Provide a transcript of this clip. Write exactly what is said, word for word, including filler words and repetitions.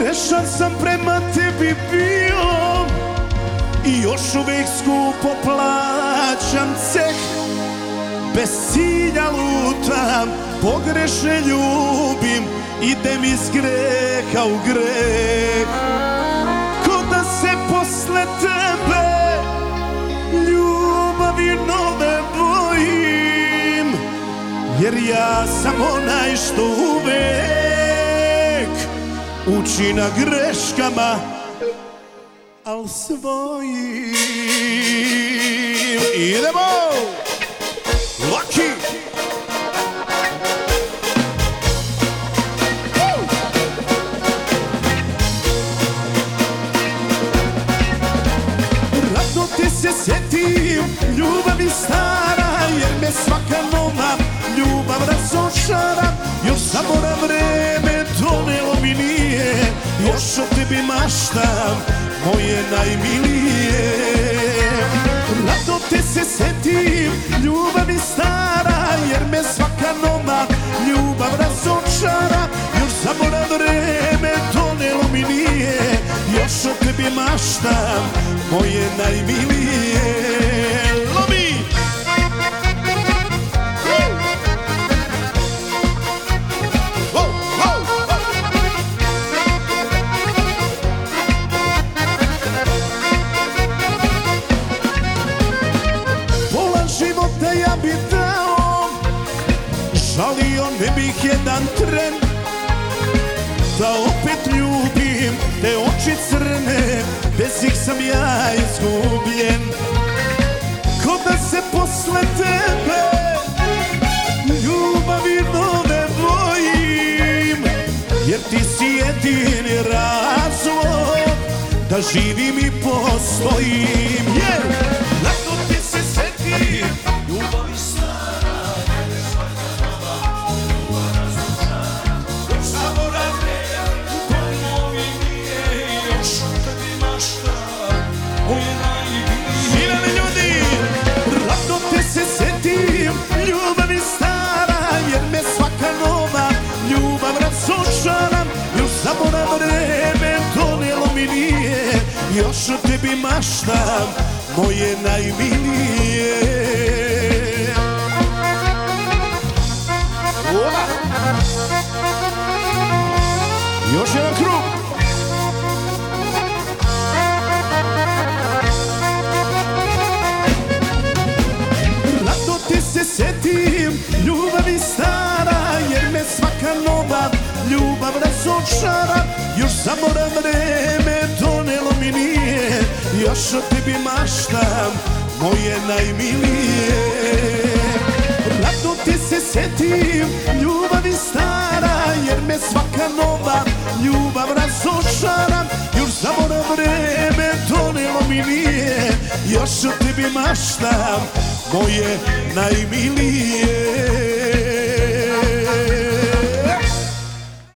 Grešan sam prema tebi bio i još uvijek skupo plaćam ceh. Bez cilja lutam, pogrešne ljubim, idem iz greha u greh. Ko da se posle tebe ljubavi nove bojim, jer ja sam onaj što uvek uči na greškama, al svojim. Idemo! Lucky! Radno te se sjetim, ljubavi stara, jer me svaka nova ljubav razočara. Još samo na vreme donelo mi nije, još o tebi maštam, moje najmilije. Rado te se sjetim, ljubavi stara, jer me svaka nova ljubav razočara. Još samo na vreme donelo mi nije, još o tebi maštam, moje najmilije. Lomi! Ja bi dao, žalio ne bih jedan tren, da opet ljubim te oči crne, bez ih sam ja izgubljen. Ko da se posle tebe ljubavi nove bojim, jer ti si jedini razlog da živim i postojim. Jer lako ti se setim, ljubavi stara, jer me svaka nova ljubav razočara. Još samo na vreme donelo mi nije, još o tebi maštam, moje najmilije. Živeli ljudi! Lako te se setim, ljubavi stara, jer me svaka nova ljubav razočara. Još samo na vreme donelo mi nije, još o tebi maštam, moje najmilije. Ola! Još jedan krug! Rado ti se sjetim, ljubavi stara, jer me svaka nova ljubav razočara. Još samo na vreme donelo mi nije, još o tebi maštam, moje najmilije. Rado ti se sjetim, ljubavi stara, jer me svaka nova ljubav razočara. Još samo na vreme donelo mi nije, još o tebi maštam, moje najmilije.